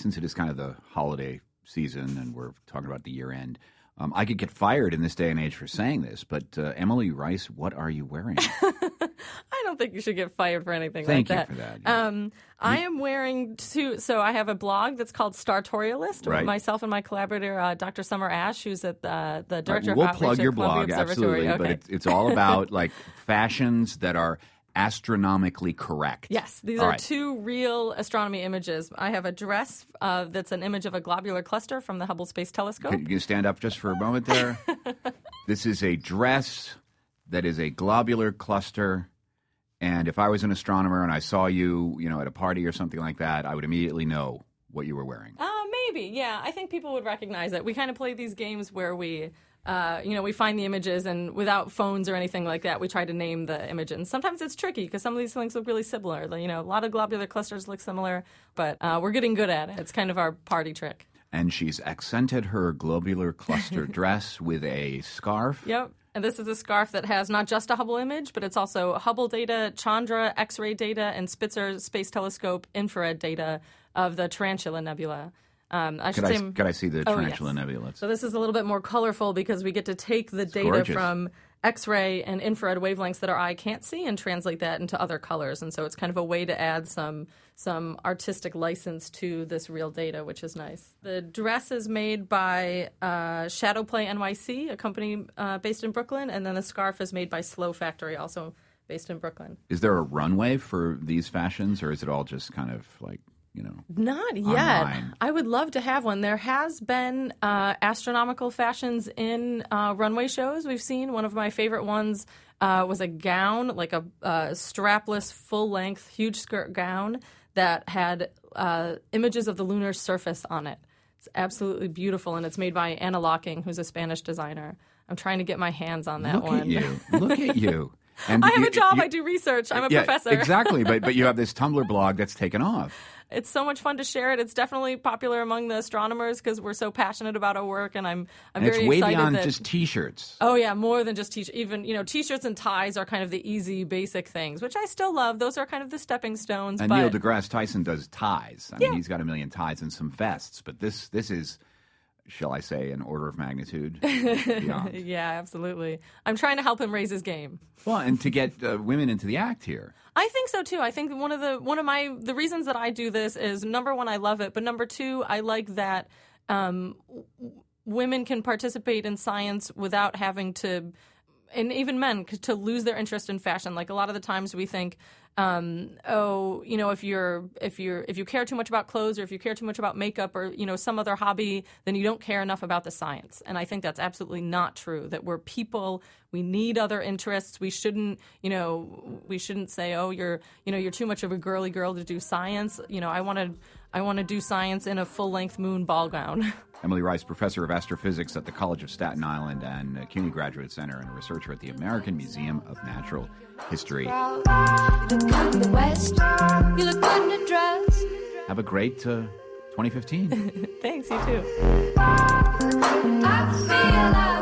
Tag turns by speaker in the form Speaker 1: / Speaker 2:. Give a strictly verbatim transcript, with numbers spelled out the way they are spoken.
Speaker 1: since it is kind of the holiday season and we're talking about the year end, um, I could get fired in this day and age for saying this, but uh, Emily Rice, what are you wearing?
Speaker 2: I don't think you should get fired for anything
Speaker 1: Thank
Speaker 2: like that.
Speaker 1: Thank you for that. Yeah.
Speaker 2: Um, I am wearing two. So I have a blog that's called Startorialist.
Speaker 1: Right.
Speaker 2: Myself and my collaborator, uh, Doctor Summer Ash, who's at the, the director
Speaker 1: right. We'll
Speaker 2: of outreach
Speaker 1: plug
Speaker 2: at
Speaker 1: your
Speaker 2: Columbia
Speaker 1: blog,
Speaker 2: Observatory.
Speaker 1: absolutely.
Speaker 2: Okay.
Speaker 1: But it's, it's all about like fashions that are astronomically correct.
Speaker 2: Yes, these
Speaker 1: all
Speaker 2: are
Speaker 1: right.
Speaker 2: two real astronomy images. I have a dress uh, that's an image of a globular cluster from the Hubble Space Telescope.
Speaker 1: Can you stand up just for a moment there? This is a dress that is a globular cluster. And if I was an astronomer and I saw you, you know, at a party or something like that, I would immediately know what you were wearing.
Speaker 2: Uh, maybe, yeah. I think people would recognize it. We kind of play these games where we, uh, you know, we find the images and without phones or anything like that, we try to name the image. And sometimes it's tricky because some of these things look really similar. You know, a lot of globular clusters look similar, but uh, we're getting good at it. It's kind of our party trick.
Speaker 1: And she's accented her globular cluster dress with a scarf.
Speaker 2: Yep. And this is a scarf that has not just a Hubble image, but it's also Hubble data, Chandra X-ray data, and Spitzer Space Telescope infrared data of the Tarantula Nebula. Um, I should
Speaker 1: could,
Speaker 2: say,
Speaker 1: I, could I see the
Speaker 2: oh,
Speaker 1: Tarantula
Speaker 2: yes.
Speaker 1: Nebula?
Speaker 2: So this is a little bit more colorful because we get to take the
Speaker 1: it's
Speaker 2: data
Speaker 1: gorgeous.
Speaker 2: from X-ray and infrared wavelengths that our eye can't see and translate that into other colors. And so it's kind of a way to add some some artistic license to this real data, which is nice. The dress is made by uh, Shadowplay N Y C, a company uh, based in Brooklyn, and then the scarf is made by Slow Factory, also based in Brooklyn.
Speaker 1: Is there a runway for these fashions, or is it all just kind of like, you know,
Speaker 2: Not yet.
Speaker 1: online?
Speaker 2: I would love to have one. There has been uh, astronomical fashions in uh, runway shows we've seen. One of my favorite ones uh, was a gown, like a uh, strapless, full-length, huge skirt gown that had uh, images of the lunar surface on it. It's absolutely beautiful, and it's made by Anna Locking, who's a Spanish designer. I'm trying to get my hands on that
Speaker 1: Look
Speaker 2: one.
Speaker 1: at you. Look at you. And
Speaker 2: I have
Speaker 1: you,
Speaker 2: a job.
Speaker 1: you-
Speaker 2: I do research. I'm a
Speaker 1: yeah,
Speaker 2: professor.
Speaker 1: Exactly, but but you have this Tumblr blog that's taken off.
Speaker 2: It's so much fun to share it. It's definitely popular among the astronomers because we're so passionate about our work, and I'm I'm
Speaker 1: And
Speaker 2: very
Speaker 1: it's way
Speaker 2: excited
Speaker 1: beyond
Speaker 2: that,
Speaker 1: just T-shirts.
Speaker 2: Oh yeah, more than just t-shirts. Even you know, t-shirts and ties are kind of the easy, basic things, which I still love. Those are kind of the stepping stones.
Speaker 1: And
Speaker 2: but
Speaker 1: Neil deGrasse Tyson does ties. I mean,
Speaker 2: Yeah.
Speaker 1: he's got a million ties and some vests, but this this is, shall I say, an order of magnitude beyond.
Speaker 2: yeah, absolutely. I'm trying to help him raise his game.
Speaker 1: Well, and to get uh, women into the act here.
Speaker 2: I think so too. I think one of the one of my the reasons that I do this is number one, I love it, but number two, I like that um, w- women can participate in science without having to, and even men, to lose their interest in fashion. Like a lot of the times we think, um, oh, you know, if you're if you're if you care too much about clothes or if you care too much about makeup or you know some other hobby, then you don't care enough about the science. And I think that's absolutely not true. That we're people. We need other interests. We shouldn't, you know, we shouldn't say, oh, you're, you know, you're too much of a girly girl to do science. You know, I want to, I want to do science in a full-length moon ball gown.
Speaker 1: Emily Rice, professor of astrophysics at the College of Staten Island and uh, CUNY Graduate Center and a researcher at the American Museum of Natural History.
Speaker 3: You look good in the West. You look good in a dress.
Speaker 1: Have a great uh, twenty fifteen.
Speaker 2: Thanks, you too.
Speaker 3: I feel like